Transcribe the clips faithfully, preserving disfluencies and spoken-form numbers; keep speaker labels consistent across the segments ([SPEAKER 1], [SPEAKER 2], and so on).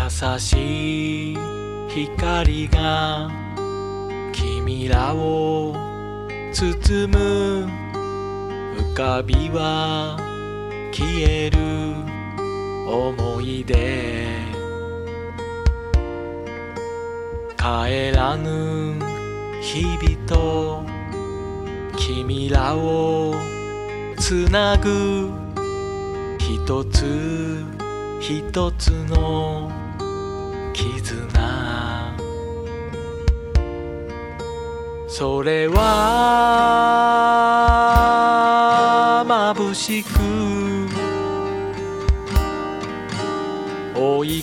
[SPEAKER 1] しい光が君らを包む。浮かびは消える思い出。帰らぬ日々と君らをつなぐ。一つ一つの絆。それは眩しく追い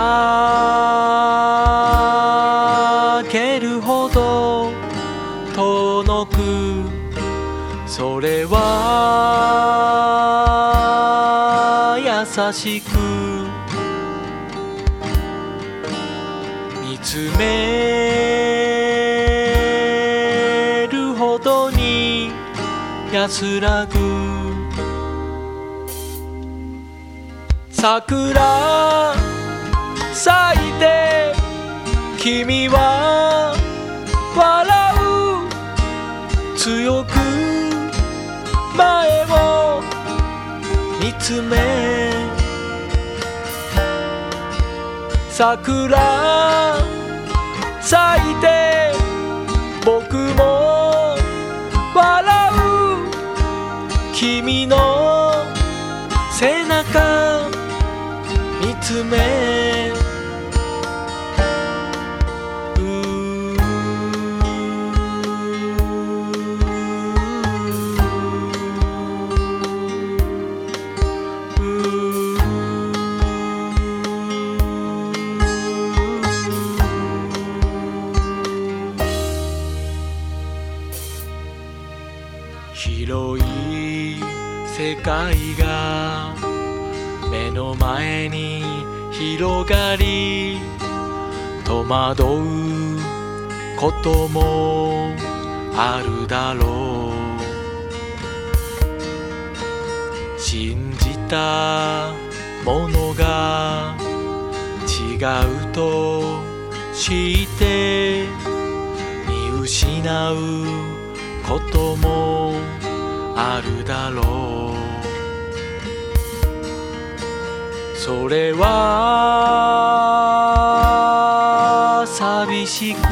[SPEAKER 1] かけるほど遠く。それは優しく見つめるほどに安らぐ。桜咲いて君は笑う。強く前を見つめ。桜咲いて僕も笑う。君の背中見つめ。広い世界が目の前に広がり、戸惑うこともあるだろう。信じたものが違うと知って見失うこともあるだろう。それは寂しく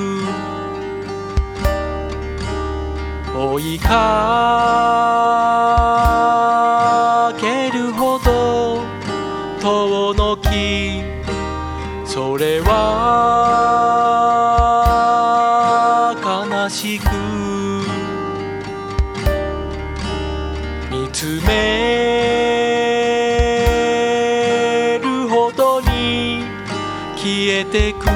[SPEAKER 1] 追いかけるほど遠のき。それは悲しく見つめるほどに消えてく。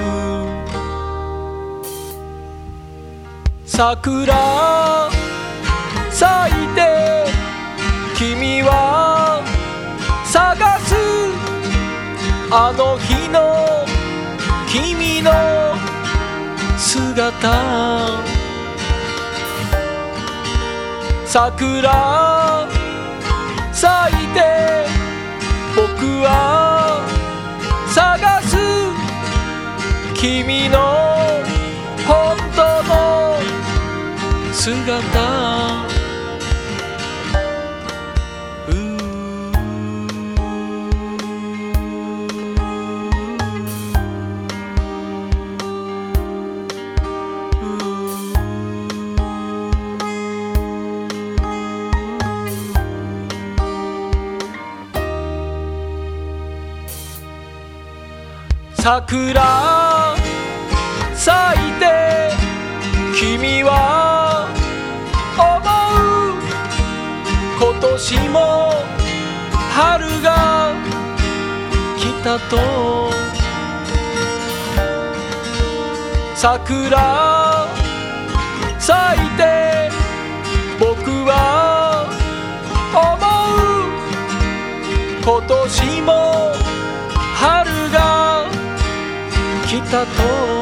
[SPEAKER 1] 桜咲いて君は探す。あの日の君の姿。桜咲いて僕は探す。君の本当の姿。桜咲いて君は思う。今年も春が来たと。桜咲いて僕は思う。今年も春が来たと。